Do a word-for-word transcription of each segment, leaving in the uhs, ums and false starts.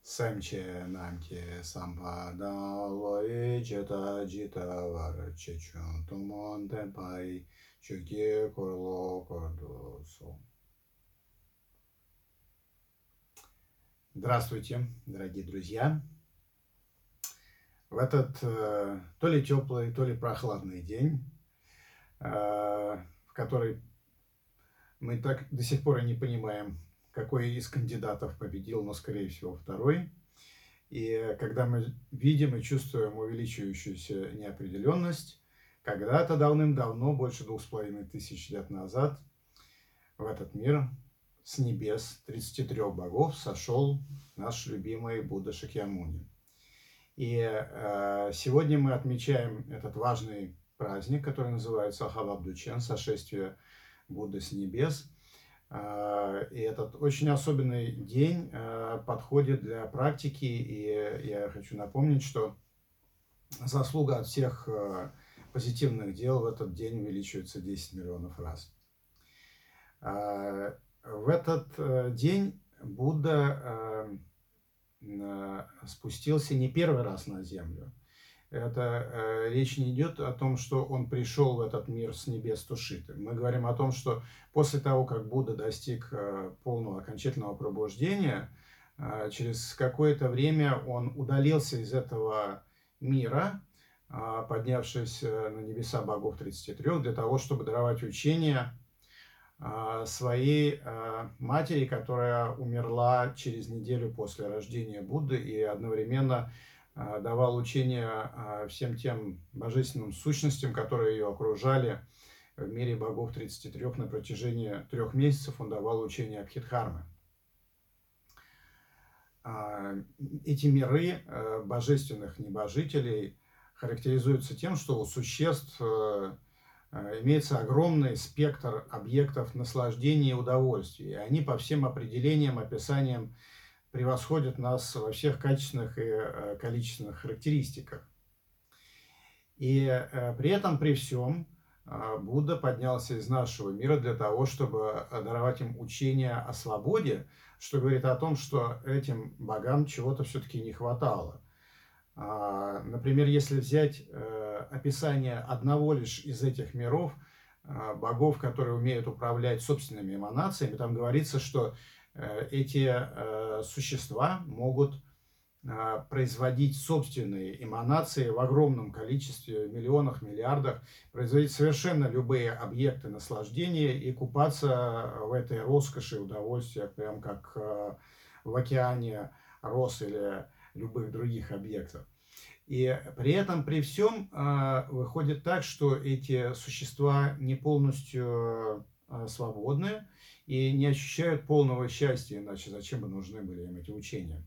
Semche namke sampada loe jeta jita var chechun tumon tempai chukie korlo кордо со. Здравствуйте, дорогие друзья! В этот э, то ли теплый, то ли прохладный день, э, в который мы так до сих пор и не понимаем, какой из кандидатов победил, но, скорее всего, второй. И когда мы видим и чувствуем увеличивающуюся неопределенность, когда-то давным-давно, больше двух с половиной тысяч лет назад, в этот мир с небес тридцати трёх богов сошел наш любимый Будда Шакьямуни. И э, сегодня мы отмечаем этот важный праздник, который называется Ахавабдучен, сошествие Будды с небес. И этот очень особенный день подходит для практики, и я хочу напомнить, что заслуга от всех позитивных дел в этот день увеличивается десять миллионов раз. В этот день Будда спустился не первый раз на землю. Это э, речь не идет о том, что он пришел в этот мир с небес Тушиты. Мы говорим о том, что после того, как Будда достиг э, полного окончательного пробуждения, э, через какое-то время он удалился из этого мира, э, поднявшись на небеса богов тридцати трёх, для того, чтобы даровать учение э, своей э, матери, которая умерла через неделю после рождения Будды, и одновременно давал учение всем тем божественным сущностям, которые ее окружали в мире богов тридцати трёх. На протяжении трех месяцев он давал учение Абхидхармы. Эти миры божественных небожителей характеризуются тем, что у существ имеется огромный спектр объектов наслаждения и удовольствия. И они по всем определениям, описаниям превосходят нас во всех качественных и количественных характеристиках. И при этом, при всем, Будда поднялся из нашего мира для того, чтобы даровать им учение о свободе, что говорит о том, что этим богам чего-то все-таки не хватало. Например, если взять описание одного лишь из этих миров, богов, которые умеют управлять собственными эманациями, там говорится, что эти существа могут производить собственные эманации в огромном количестве, миллионах, миллиардах, производить совершенно любые объекты наслаждения и купаться в этой роскоши и удовольствия, прям как в океане роз или любых других объектов. И при этом, при всем, выходит так, что эти существа не полностью свободны и не ощущают полного счастья, иначе зачем бы нужны были им эти учения.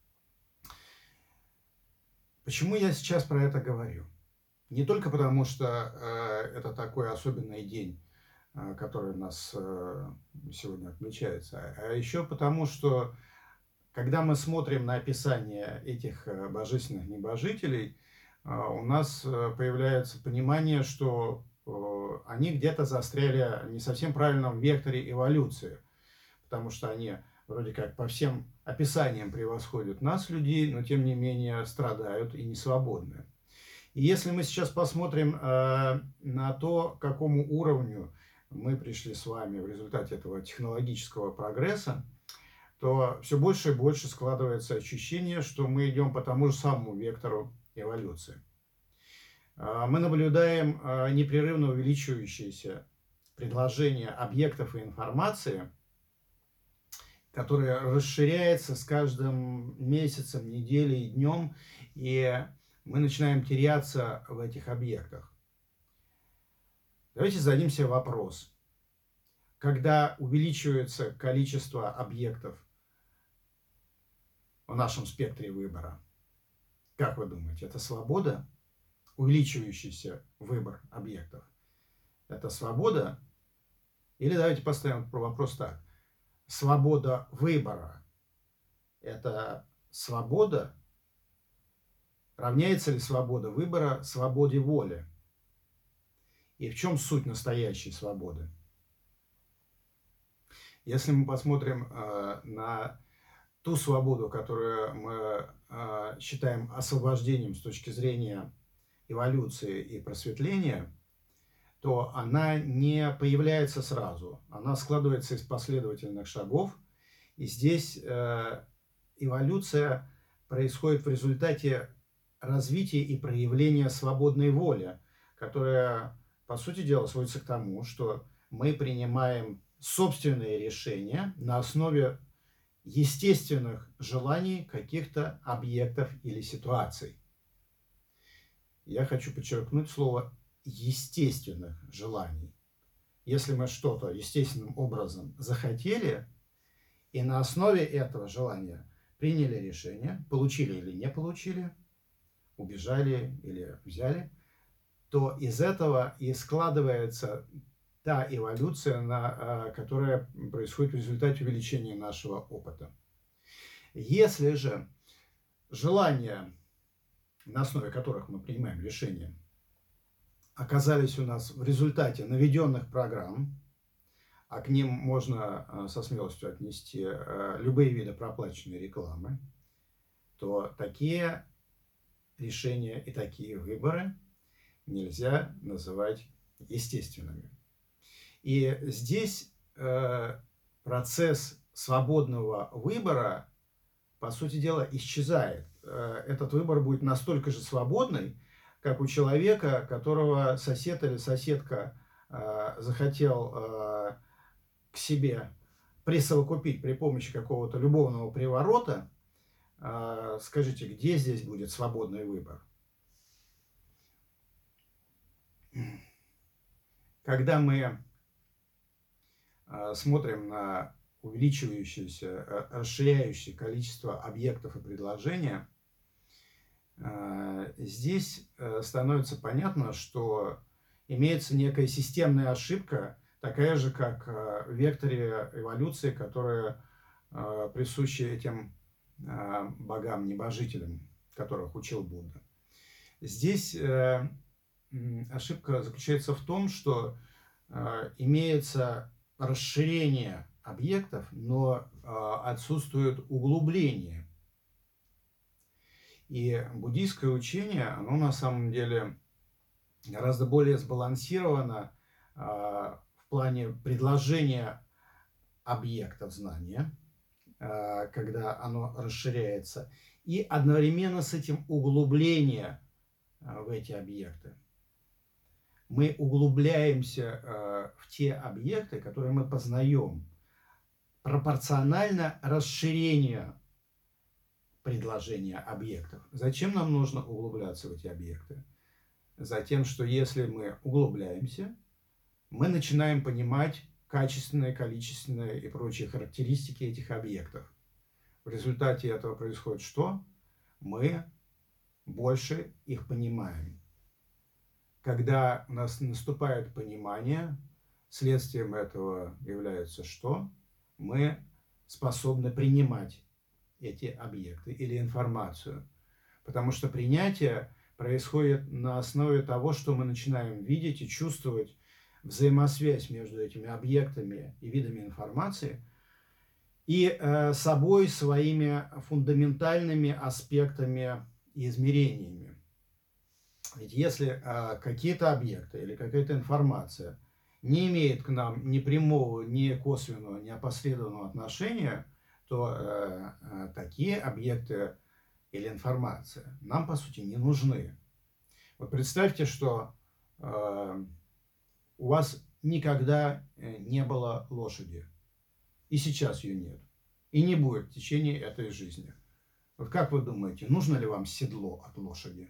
Почему я сейчас про это говорю? Не только потому, что э, это такой особенный день, э, который у нас э, сегодня отмечается, а еще потому, что когда мы смотрим на описание этих божественных небожителей, э, у нас появляется понимание, что они где-то застряли не совсем правильном векторе эволюции, потому что они вроде как по всем описаниям превосходят нас, людей, но тем не менее страдают и не свободны. И если мы сейчас посмотрим э, на то, к какому уровню мы пришли с вами в результате этого технологического прогресса, то все больше и больше складывается ощущение, что мы идем по тому же самому вектору эволюции. Мы наблюдаем непрерывно увеличивающееся предложение объектов и информации, которое расширяется с каждым месяцем, неделей и днем, и мы начинаем теряться в этих объектах. Давайте зададим себе вопрос. Когда увеличивается количество объектов в нашем спектре выбора, как вы думаете, это свобода? Увеличивающийся выбор объектов. Это свобода? Или давайте поставим вопрос так. Свобода выбора – это свобода? Равняется ли свобода выбора свободе воли? И в чем суть настоящей свободы? Если мы посмотрим э, на ту свободу, которую мы э, считаем освобождением с точки зрения эволюции и просветления, то она не появляется сразу. Она складывается из последовательных шагов. И здесь э, эволюция происходит в результате развития и проявления свободной воли, которая, по сути дела, сводится к тому, что мы принимаем собственные решения на основе естественных желаний каких-то объектов или ситуаций. Я хочу подчеркнуть слово естественных желаний. Если мы что-то естественным образом захотели, и на основе этого желания приняли решение, получили или не получили, убежали или взяли, то из этого и складывается та эволюция, на, которая происходит в результате увеличения нашего опыта. Если же желания, на основе которых мы принимаем решения, оказались у нас в результате наведенных программ, а к ним можно со смелостью отнести любые виды проплаченной рекламы, то такие решения и такие выборы нельзя называть естественными. И здесь процесс свободного выбора, по сути дела, исчезает. Этот выбор будет настолько же свободный, как у человека, которого сосед или соседка захотел к себе присовокупить при помощи какого-то любовного приворота. Скажите, где здесь будет свободный выбор? Когда мы смотрим на увеличивающееся, расширяющее количество объектов и предложения, здесь становится понятно, что имеется некая системная ошибка, такая же, как в векторе эволюции, которая присуща этим богам-небожителям, которых учил Будда. Здесь ошибка заключается в том, что имеется расширение объектов, но отсутствует углубление. И буддийское учение, оно на самом деле гораздо более сбалансировано в плане предложения объектов знания, когда оно расширяется, и одновременно с этим углубление в эти объекты. Мы углубляемся в те объекты, которые мы познаем, пропорционально расширению предложения объектов. Зачем нам нужно углубляться в эти объекты? Затем, что если мы углубляемся, мы начинаем понимать качественные, количественные и прочие характеристики этих объектов. В результате этого происходит что? Мы больше их понимаем. Когда у нас наступает понимание, следствием этого является что? Мы способны принимать эти объекты или информацию. Потому что принятие происходит на основе того, что мы начинаем видеть и чувствовать взаимосвязь между этими объектами и видами информации и э, собой, своими фундаментальными аспектами и измерениями. Ведь если э, какие-то объекты или какая-то информация не имеет к нам ни прямого, ни косвенного, ни опосредованного отношения, то э, э, такие объекты или информация нам, по сути, не нужны. Вот представьте, что э, у вас никогда не было лошади, и сейчас ее нет, и не будет в течение этой жизни. Вот как вы думаете, нужно ли вам седло от лошади?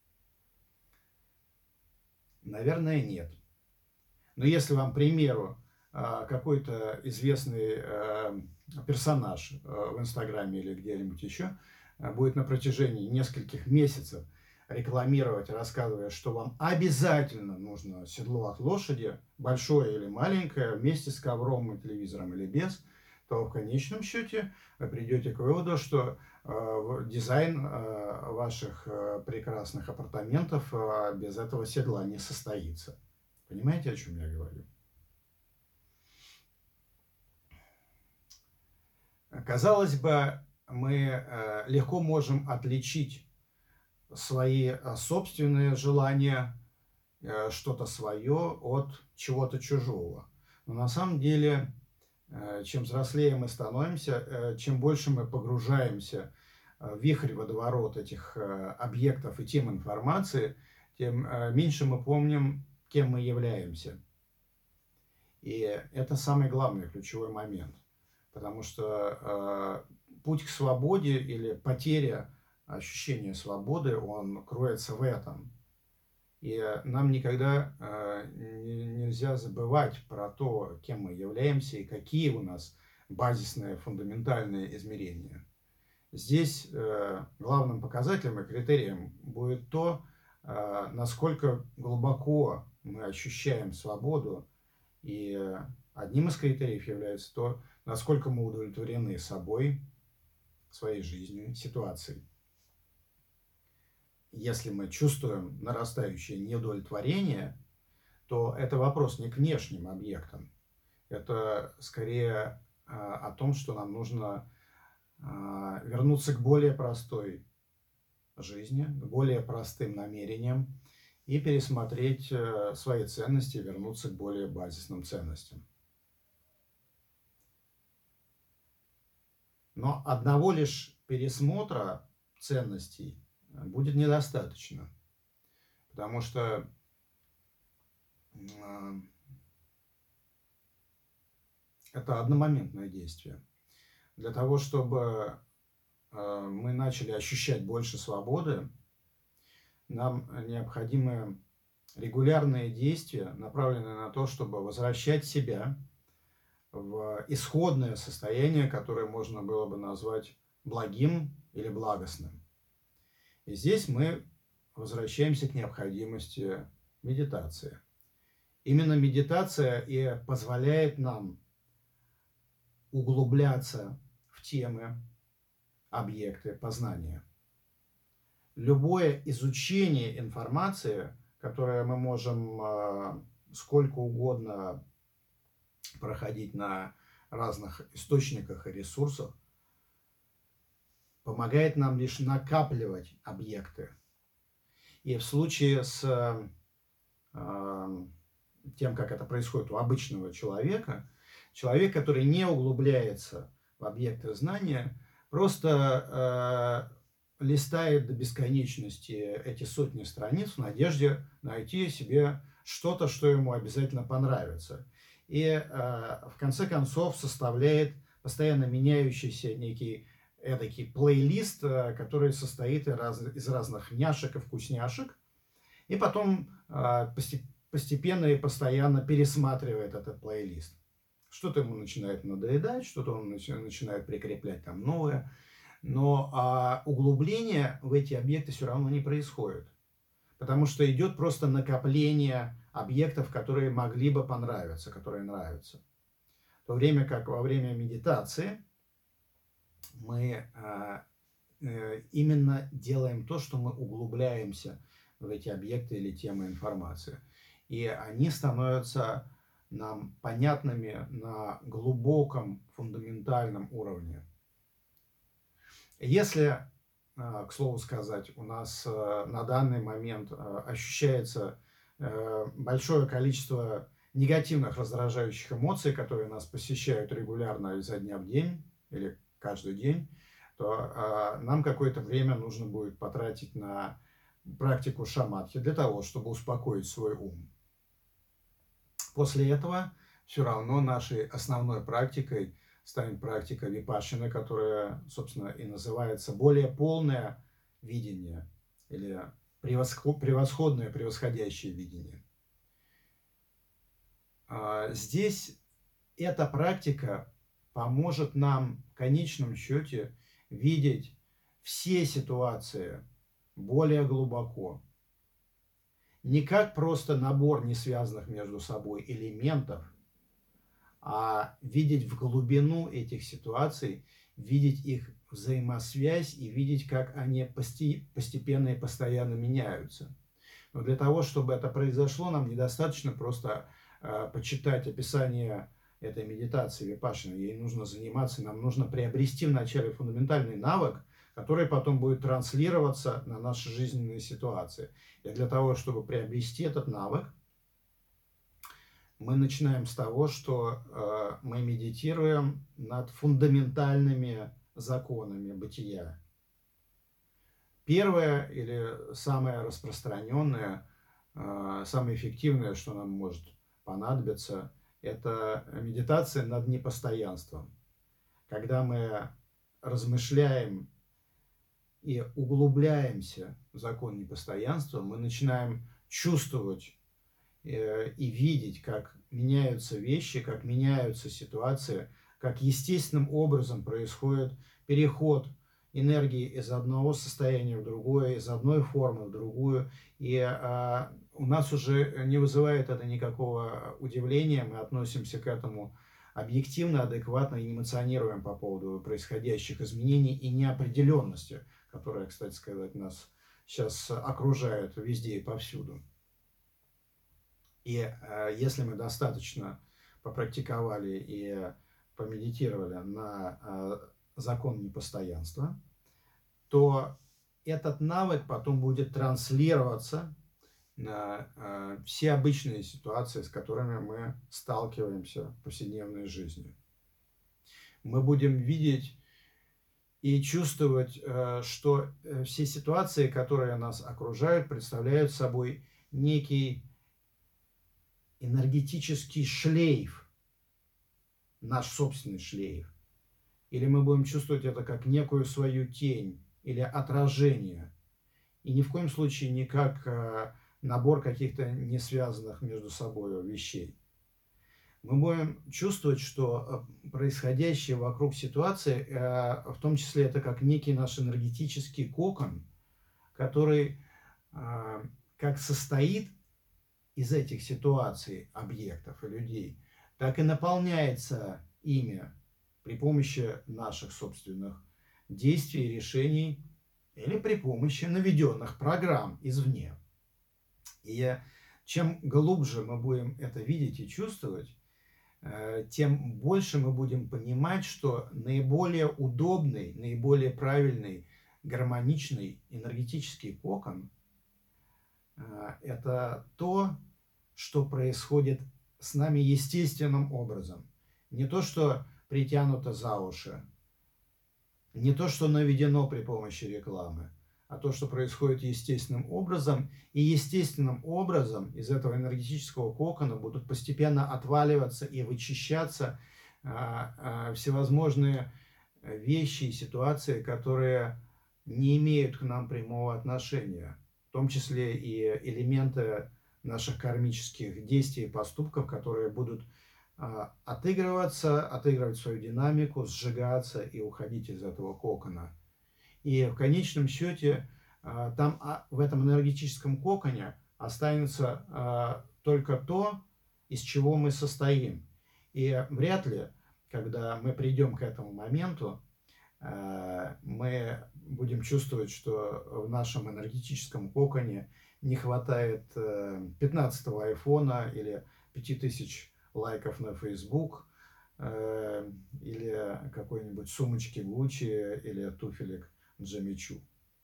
Наверное, нет. Но если вам, к примеру, какой-то известный персонаж в Инстаграме или где-нибудь еще будет на протяжении нескольких месяцев рекламировать, рассказывая, что вам обязательно нужно седло от лошади, большое или маленькое, вместе с ковром и телевизором или без, то в конечном счете вы придете к выводу, что э, дизайн э, ваших э, прекрасных апартаментов э, без этого седла не состоится. Понимаете, о чем я говорю? Казалось бы, мы э, легко можем отличить свои э, собственные желания, э, что-то свое от чего-то чужого. Но на самом деле, э, чем взрослее мы становимся, э, чем больше мы погружаемся в вихрь, водоворот этих э, объектов и тем информации, тем э, меньше мы помним, кем мы являемся. И это самый главный ключевой момент. Потому что э, путь к свободе или потеря ощущения свободы, он кроется в этом. И нам никогда э, не, нельзя забывать про то, кем мы являемся и какие у нас базисные, фундаментальные измерения. Здесь э, главным показателем и критерием будет то, э, насколько глубоко мы ощущаем свободу. И одним из критериев является то, насколько мы удовлетворены собой, своей жизнью, ситуацией. Если мы чувствуем нарастающее неудовлетворение, то это вопрос не к внешним объектам. Это скорее о том, что нам нужно вернуться к более простой жизни, к более простым намерениям и пересмотреть свои ценности, вернуться к более базисным ценностям. Но одного лишь пересмотра ценностей будет недостаточно, потому что это одномоментное действие. Для того, чтобы мы начали ощущать больше свободы, нам необходимы регулярные действия, направленные на то, чтобы возвращать себя в исходное состояние, которое можно было бы назвать благим или благостным. И здесь мы возвращаемся к необходимости медитации. Именно медитация и позволяет нам углубляться в темы, объекты познания. Любое изучение информации, которое мы можем э, сколько угодно проходить на разных источниках и ресурсах, помогает нам лишь накапливать объекты. И в случае с э, тем, как это происходит у обычного человека, человек, который не углубляется в объекты знания, просто э, листает до бесконечности эти сотни страниц в надежде найти себе что-то, что ему обязательно понравится. И э, в конце концов составляет постоянно меняющийся некий эдакий плейлист, э, который состоит из, раз, из разных няшек и вкусняшек, и потом э, постепенно и постоянно пересматривает этот плейлист. Что-то ему начинает надоедать, что-то он начинает прикреплять там новое. Но а, углубление в эти объекты все равно не происходит. Потому что идет просто накопление объектов, которые могли бы понравиться, которые нравятся. В то время как во время медитации мы а, э, именно делаем то, что мы углубляемся в эти объекты или темы информации. И они становятся нам понятными на глубоком фундаментальном уровне. Если, к слову сказать, у нас на данный момент ощущается большое количество негативных раздражающих эмоций, которые нас посещают регулярно изо дня в день или каждый день, то нам какое-то время нужно будет потратить на практику шаматхи для того, чтобы успокоить свой ум. После этого все равно нашей основной практикой станет практика випашшаны, которая, собственно, и называется более полное видение или превосходное, превосходящее видение. Здесь эта практика поможет нам в конечном счете видеть все ситуации более глубоко. Не как просто набор несвязанных между собой элементов, а видеть в глубину этих ситуаций, видеть их взаимосвязь и видеть, как они постепенно и постоянно меняются. Но для того, чтобы это произошло, нам недостаточно просто э, почитать описание этой медитации випашшаны. Ей нужно заниматься, нам нужно приобрести вначале фундаментальный навык, который потом будет транслироваться на наши жизненные ситуации. И для того, чтобы приобрести этот навык, мы начинаем с того, что э, мы медитируем над фундаментальными законами бытия. Первое или самое распространенное, э, самое эффективное, что нам может понадобиться, это медитация над непостоянством. Когда мы размышляем и углубляемся в закон непостоянства, мы начинаем чувствовать и видеть, как меняются вещи, как меняются ситуации, как естественным образом происходит переход энергии из одного состояния в другое, из одной формы в другую. И а, у нас уже не вызывает это никакого удивления, мы относимся к этому объективно, адекватно и эмоционируем по поводу происходящих изменений и неопределенности, которая, кстати сказать, нас сейчас окружает везде и повсюду. И э, если мы достаточно попрактиковали и помедитировали на э, закон непостоянства, то этот навык потом будет транслироваться на э, все обычные ситуации, с которыми мы сталкиваемся в повседневной жизни. Мы будем видеть и чувствовать, э, что все ситуации, которые нас окружают, представляют собой некий энергетический шлейф, наш собственный шлейф. Или мы будем чувствовать это как некую свою тень или отражение. И ни в коем случае не как э, набор каких-то не связанных между собой вещей. Мы будем чувствовать, что происходящее вокруг ситуации, э, в том числе это как некий наш энергетический кокон, который э, как состоит из этих ситуаций, объектов и людей, так и наполняется ими при помощи наших собственных действий, решений или при помощи наведенных программ извне. И чем глубже мы будем это видеть и чувствовать, тем больше мы будем понимать, что наиболее удобный, наиболее правильный, гармоничный энергетический кокон – это то, что происходит с нами естественным образом. Не то, что притянуто за уши, не то, что наведено при помощи рекламы, а то, что происходит естественным образом. И естественным образом из этого энергетического кокона будут постепенно отваливаться и вычищаться а, а, всевозможные вещи и ситуации, которые не имеют к нам прямого отношения, в том числе и элементы наших кармических действий и поступков, которые будут а, отыгрываться, отыгрывать свою динамику, сжигаться и уходить из этого кокона. И в конечном счете а, там а, в этом энергетическом коконе останется а, только то, из чего мы состоим. И вряд ли, когда мы придем к этому моменту, а, мы будем чувствовать, что в нашем энергетическом коконе не хватает пятнадцатого айфона или пяти тысяч лайков на Facebook, или какой-нибудь сумочки Gucci, или туфелек Джимми Чу.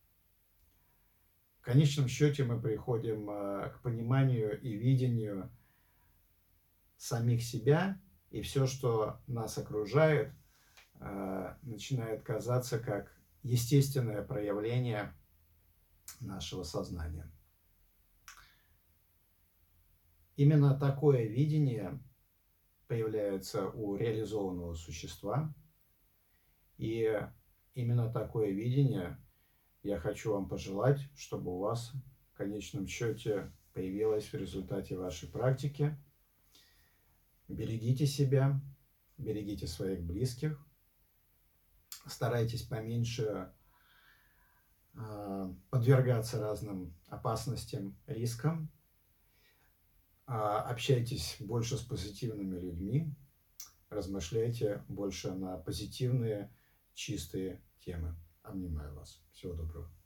В конечном счете мы приходим к пониманию и видению самих себя, и все, что нас окружает, начинает казаться как естественное проявление нашего сознания. Именно такое видение появляется у реализованного существа, и именно такое видение я хочу вам пожелать, чтобы у вас в конечном счете появилось в результате вашей практики. Берегите себя, берегите своих близких, старайтесь поменьше подвергаться разным опасностям, рискам, общайтесь больше с позитивными людьми, размышляйте больше на позитивные, чистые темы. Обнимаю вас. Всего доброго.